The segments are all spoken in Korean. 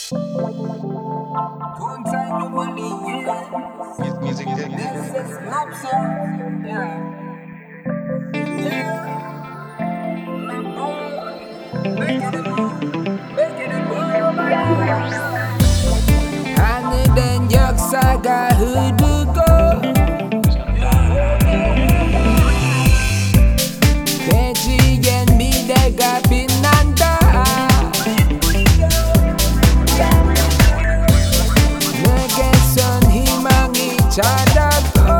Music 하늘엔 역사가 흐르고 대지엔 미래가 빛난다. 내게선 희망이 자라고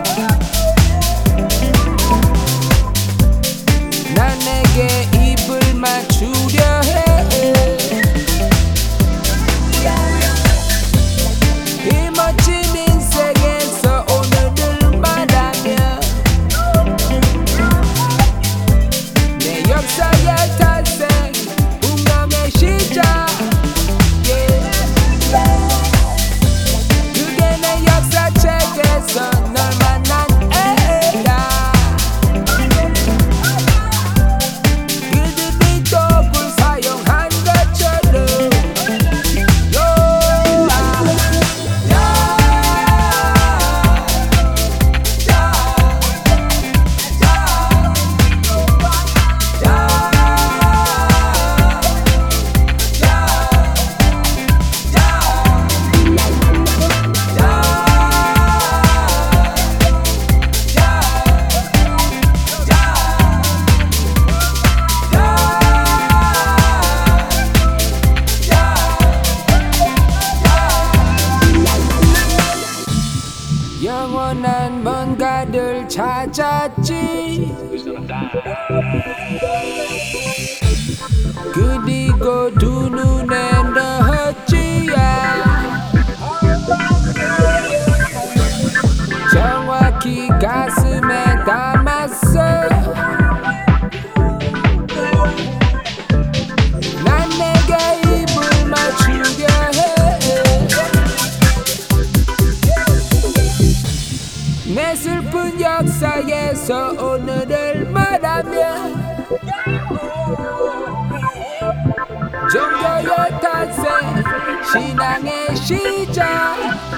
난 내게 입을 맞추려 해. 이 멋진 인생에서 오늘을 말하며 내 역사의 탄생 운명의 시작. 그게 내 역사책에서 널 만난 애야. 그들이 도구를 사용한 것처럼 영원한 뭔가를 찾았지. 그리고 두 눈에 넣었지. 정확히 가슴에 담았어. 난 내게 입을 맞추려 해. 내 슬픈 역사에서 오늘을 말하며 종교의 탄생 신앙의 시작.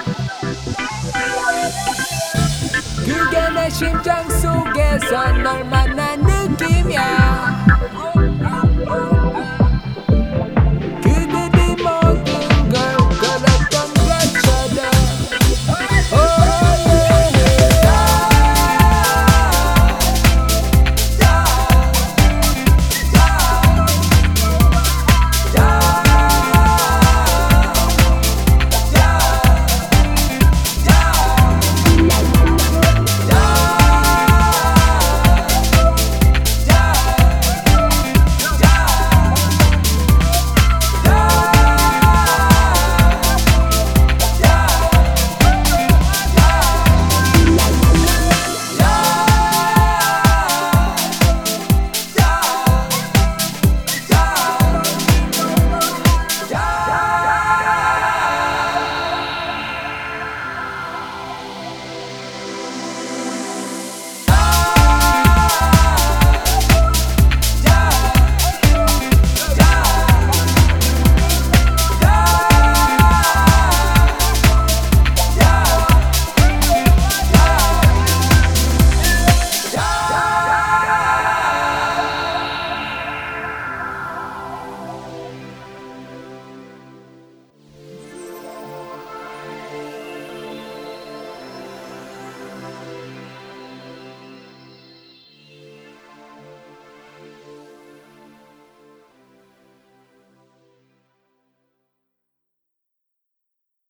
그게 내 심장 속에서 널 만난 느낌이야.